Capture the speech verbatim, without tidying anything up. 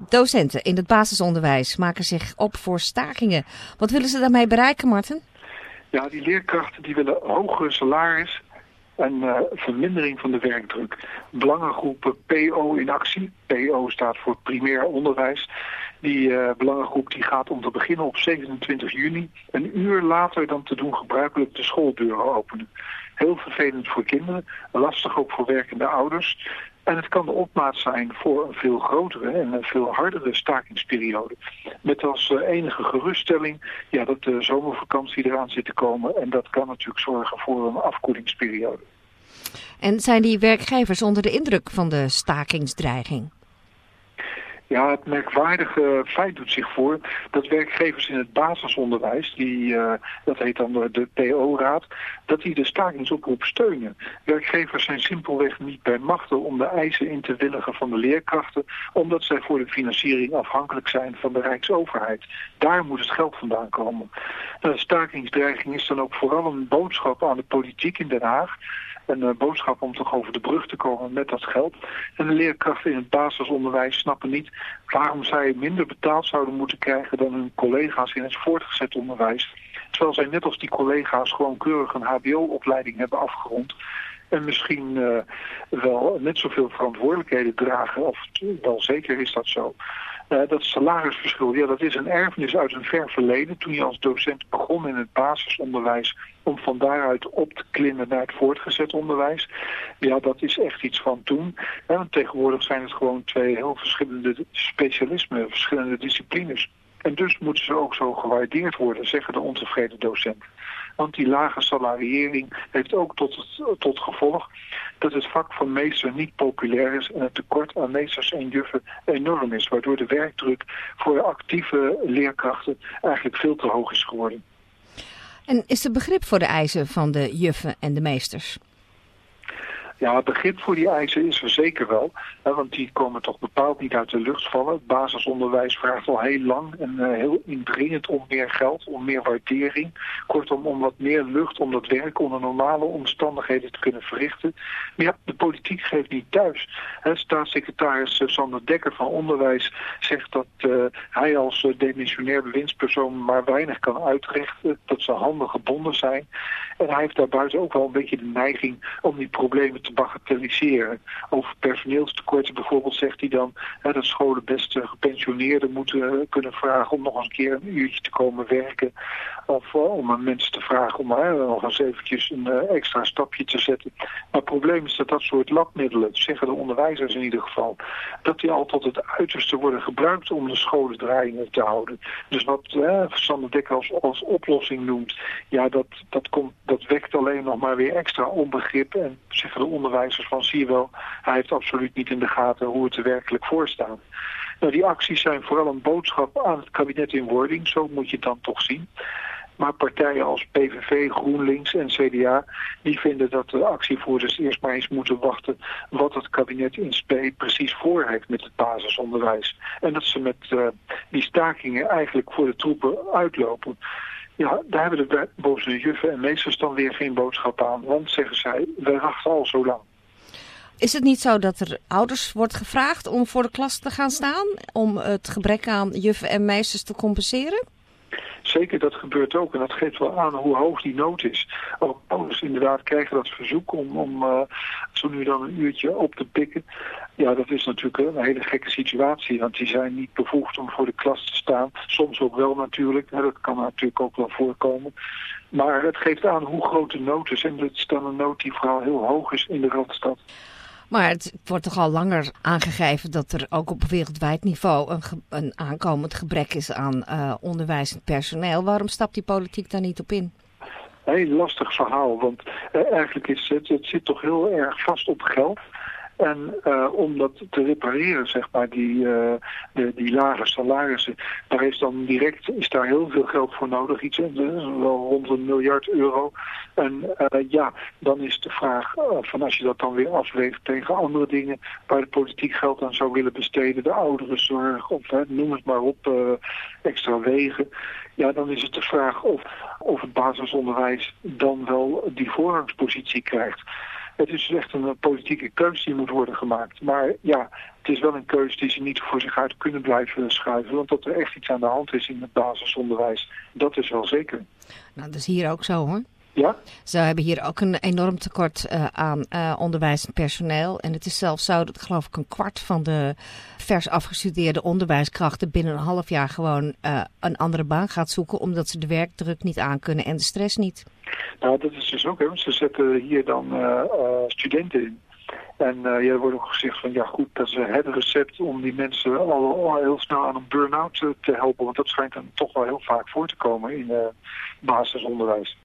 Docenten in het basisonderwijs maken zich op voor stakingen. Wat willen ze daarmee bereiken, Marten? Ja, die leerkrachten die willen hogere salaris en uh, vermindering van de werkdruk. Belangengroep P O in actie. P O staat voor primair onderwijs. Die uh, belangengroep die gaat om te beginnen op zevenentwintig juni. Een uur later dan te doen gebruikelijk de schooldeuren openen. Heel vervelend voor kinderen, lastig ook voor werkende ouders. En het kan de opmaat zijn voor een veel grotere en een veel hardere stakingsperiode. Met als enige geruststelling ja, dat de zomervakantie eraan zit te komen. En dat kan natuurlijk zorgen voor een afkoelingsperiode. En zijn die werkgevers onder de indruk van de stakingsdreiging? Ja, het merkwaardige feit doet zich voor dat werkgevers in het basisonderwijs, die, uh, dat heet dan de, de P O-raad, dat die de stakingsoproep steunen. Werkgevers zijn simpelweg niet bij machte om de eisen in te willigen van de leerkrachten, omdat zij voor de financiering afhankelijk zijn van de Rijksoverheid. Daar moet het geld vandaan komen. De stakingsdreiging is dan ook vooral een boodschap aan de politiek in Den Haag. Een uh, boodschap om toch over de brug te komen met dat geld. En de leerkrachten in het basisonderwijs snappen niet waarom zij minder betaald zouden moeten krijgen dan hun collega's in het voortgezet onderwijs. Terwijl zij net als die collega's gewoon keurig een H B O-opleiding hebben afgerond. En misschien uh, wel net zoveel verantwoordelijkheden dragen, of wel zeker is dat zo. Uh, dat salarisverschil, ja, dat is een erfenis uit een ver verleden. Toen je als docent begon in het basisonderwijs om van daaruit op te klimmen naar het voortgezet onderwijs. Ja, dat is echt iets van toen. En tegenwoordig zijn het gewoon twee heel verschillende specialismen, verschillende disciplines. En dus moeten ze ook zo gewaardeerd worden, zeggen de ontevreden docenten. Want die lage salariering heeft ook tot, het, tot gevolg dat het vak van meester niet populair is en het tekort aan meesters en juffen enorm is. Waardoor de werkdruk voor actieve leerkrachten eigenlijk veel te hoog is geworden. En is er begrip voor de eisen van de juffen en de meesters? Ja, begrip voor die eisen is er zeker wel. Hè, want die komen toch bepaald niet uit de lucht vallen. Het basisonderwijs vraagt al heel lang en uh, heel indringend om meer geld, om meer waardering. Kortom, om wat meer lucht om dat werk onder normale omstandigheden te kunnen verrichten. Maar ja, de politiek geeft niet thuis. Hè, staatssecretaris uh, Sander Dekker van Onderwijs zegt dat uh, hij als uh, demissionair bewindspersoon maar weinig kan uitrichten. Dat zijn handen gebonden zijn. En hij heeft daarbuiten ook wel een beetje de neiging om die problemen te bagatelliseren. Over personeelstekorten bijvoorbeeld zegt hij dan hè, dat scholen best uh, gepensioneerden moeten uh, kunnen vragen om nog eens een keer een uurtje te komen werken. Of uh, om aan mensen te vragen om uh, nog eens eventjes een uh, extra stapje te zetten. Maar het probleem is dat dat soort labmiddelen, zeggen de onderwijzers in ieder geval, dat die al tot het uiterste worden gebruikt om de scholen draaiende te houden. Dus wat uh, Sander Dekker als, als oplossing noemt, ja, dat, dat, komt, dat wekt alleen nog maar weer extra onbegrip en zeggen de onderwijzers van zie je wel, hij heeft absoluut niet in de gaten hoe het er werkelijk voor staat. Nou, die acties zijn vooral een boodschap aan het kabinet in wording, zo moet je het dan toch zien. Maar partijen als P V V, GroenLinks en C D A, die vinden dat de actievoerders eerst maar eens moeten wachten wat het kabinet in spe precies voor heeft met het basisonderwijs. En dat ze met uh, die stakingen eigenlijk voor de troepen uitlopen. Ja, daar hebben de boze juffen en meesters dan weer geen boodschap aan. Want, zeggen zij, wij wachten al zo lang. Is het niet zo dat er ouders wordt gevraagd om voor de klas te gaan staan? Om het gebrek aan juffen en meesters te compenseren? Zeker, dat gebeurt ook. En dat geeft wel aan hoe hoog die nood is. Ook ouders inderdaad krijgen dat verzoek om, om uh, zo nu dan een uurtje op te pikken. Ja, dat is natuurlijk een hele gekke situatie. Want die zijn niet bevoegd om voor de klas te staan. Soms ook wel natuurlijk. Hè, dat kan natuurlijk ook wel voorkomen. Maar het geeft aan hoe groot de nood is. En dat is dan een nood die vooral heel hoog is in de Randstad. Maar het wordt toch al langer aangegeven dat er ook op wereldwijd niveau een, ge- een aankomend gebrek is aan uh, onderwijzend personeel. Waarom stapt die politiek daar niet op in? Een heel lastig verhaal, want uh, eigenlijk is het, het zit toch heel erg vast op geld. En uh, om dat te repareren, zeg maar, die, uh, de, die lage salarissen, daar is dan direct is daar heel veel geld voor nodig. Iets, uh, wel rond een miljard euro. En uh, ja, dan is de vraag uh, van als je dat dan weer afweegt tegen andere dingen waar de politiek geld aan zou willen besteden, de ouderenzorg of uh, noem het maar op, uh, extra wegen. Ja, dan is het de vraag of, of het basisonderwijs dan wel die voorrangspositie krijgt. Het is dus echt een politieke keuze die moet worden gemaakt. Maar ja, het is wel een keuze die ze niet voor zich uit kunnen blijven schuiven. Want dat er echt iets aan de hand is in het basisonderwijs, dat is wel zeker. Nou, dat is hier ook zo hoor. Ja? Ze hebben hier ook een enorm tekort uh, aan uh, onderwijsend personeel. En het is zelfs zo dat geloof ik een kwart van de vers afgestudeerde onderwijskrachten binnen een half jaar gewoon uh, een andere baan gaat zoeken. Omdat ze de werkdruk niet aankunnen en de stress niet. Nou, dat is dus ook, hè. Ze zetten hier dan uh, uh, studenten in. En uh, ja, er wordt ook gezegd van ja goed, dat is het recept om die mensen al, al heel snel aan een burn-out te helpen. Want dat schijnt dan toch wel heel vaak voor te komen in uh, basisonderwijs.